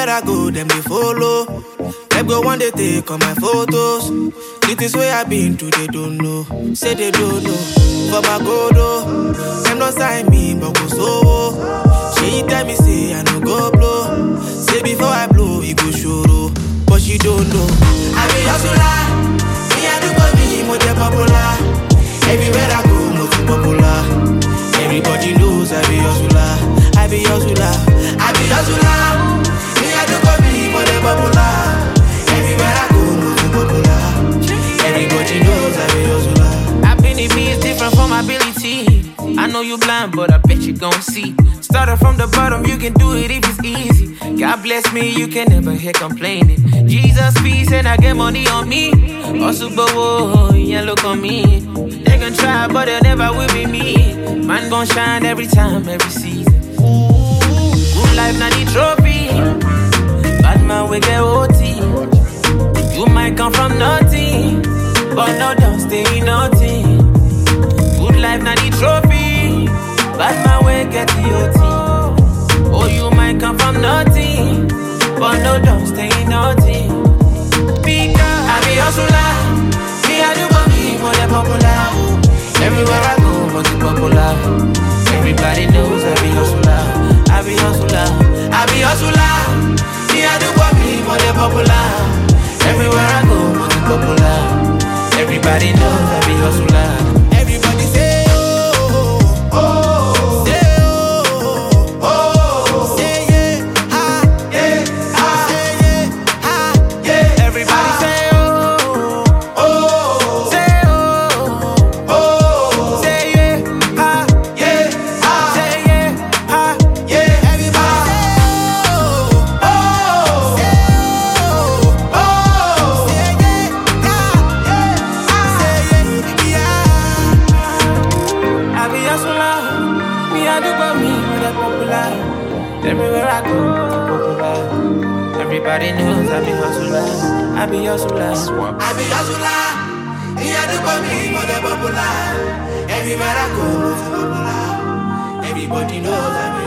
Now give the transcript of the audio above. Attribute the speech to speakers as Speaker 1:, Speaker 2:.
Speaker 1: Everywhere I go, them they follow. Them go one day take all my photos. The things where I been to, they don't know. Say they don't know. For my godo, them don't sign me, but go so. She tell me say I no go blow. Say before I blow, it go show. But she don't know. I be hustler. Me I do for me, more popular. Everywhere I go, more popular. Everybody knows I be hustler. I be hustler. I be hustler. Me I do for me, more popular. Everywhere I go, more popular. Everybody knows I be hustler.
Speaker 2: Ability is different from ability. I know you blind, but I bet you gon' see. Started from the bottom, you can do it if it's easy. God bless me, you can never hear complaining. Jesus peace and I get money on me. Also, but yeah, look on me. They gon' try, but they never will be me. Man gon' shine every time, every season. Good life, not the trophy. Bad man, we get OT. You might come from nothing, but no, don't stay nothing. Good life, not the trophy. Bad man, we get the OT. Oh, you might come from nothing, but no, don't stay nothing. Because I be hustler. Me, I do for me, more than popular. Everywhere I go, more than popular. Everybody knows I be hustler. I be hustler.
Speaker 1: I be hustler. Me, I do for me, more than popular. Everywhere I go, more than popular. Everybody knows I be hustler. Everybody say oh, oh, oh. Say oh, oh, oh. Say yeah, ha, yeah, ha. Say yeah, ha, yeah. Everybody say oh, oh, oh. Say oh, oh. Say yeah, ha, yeah, ha. Say yeah, ha, yeah. Everybody say oh, oh. Say oh, oh. Say yeah, ha, yeah. Say yeah.
Speaker 2: I be hustler. Me, I do for me, more than popular. Everywhere I go, popular. Everybody knows I be hustler. I be hustler.
Speaker 1: I be hustler. Me, I do for me, more than popular. Everywhere I go, popular. Everybody knows I be